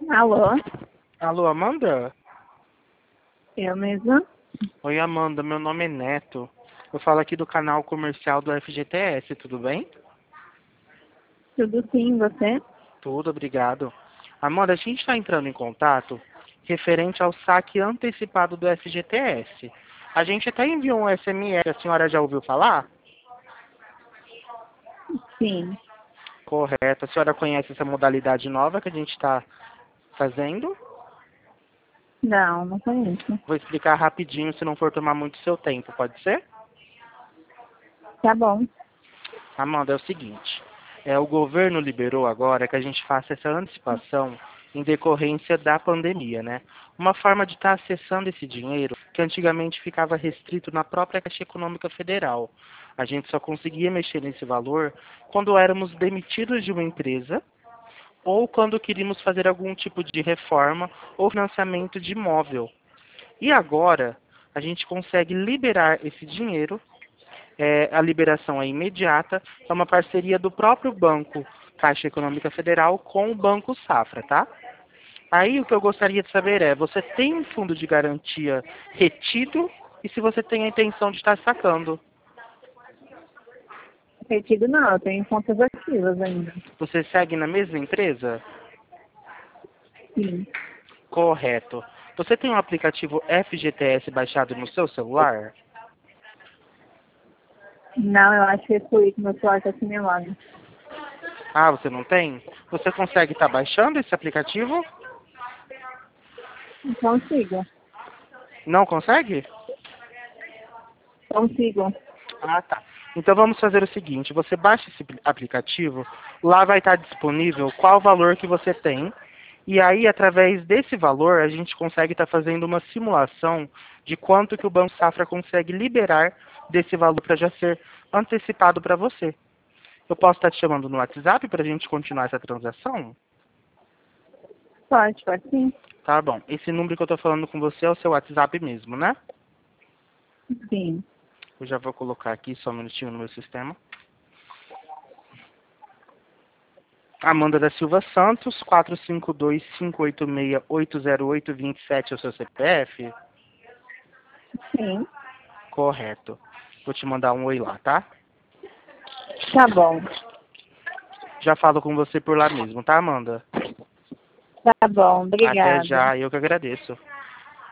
Alô? Alô, Amanda? Eu mesma? Oi, Amanda, meu nome é Neto. Eu falo aqui do canal comercial do FGTS, tudo bem? Tudo sim, você? Tudo, obrigado. Amanda, a gente está entrando em contato referente ao saque antecipado do FGTS. A gente até enviou um SMS, a senhora já ouviu falar? Sim. Correto. A senhora conhece essa modalidade nova que a gente está fazendo? Não, não conheço. Vou explicar rapidinho, se não for tomar muito seu tempo, pode ser? Tá bom. Amanda, é o seguinte, o governo liberou agora que a gente faça essa antecipação em decorrência da pandemia, né? Uma forma de estar acessando esse dinheiro que antigamente ficava restrito na própria Caixa Econômica Federal. A gente só conseguia mexer nesse valor quando éramos demitidos de uma empresa ou quando queríamos fazer algum tipo de reforma ou financiamento de imóvel. E agora a gente consegue liberar esse dinheiro, a liberação é imediata, é uma parceria do próprio Banco Caixa Econômica Federal com o Banco Safra, tá? Aí o que eu gostaria de saber é, você tem um fundo de garantia retido e se você tem a intenção de estar sacando. Retido não, eu tenho contas ativas ainda. Você segue na mesma empresa? Sim. Correto. Você tem um aplicativo FGTS baixado no seu celular? Não, eu acho que fui que meu celular tá sem memória. Ah, você não tem? Você consegue estar baixando esse aplicativo? Consigo. Não consegue? Consigo. Ah, tá. Então vamos fazer o seguinte, você baixa esse aplicativo, lá vai estar disponível qual o valor que você tem, e aí através desse valor a gente consegue estar fazendo uma simulação de quanto que o Banco Safra consegue liberar desse valor para já ser antecipado para você. Eu posso estar te chamando no WhatsApp para a gente continuar essa transação? Pode sim. Tá bom. Esse número que eu estou falando com você é o seu WhatsApp mesmo, né? Sim. Eu já vou colocar aqui só um minutinho no meu sistema. Amanda da Silva Santos, 452-586-808-27 é o seu CPF? Sim. Correto. Vou te mandar um oi lá, tá? Tá bom. Já falo com você por lá mesmo, tá, Amanda? Tá bom, Até obrigada. já, eu que agradeço.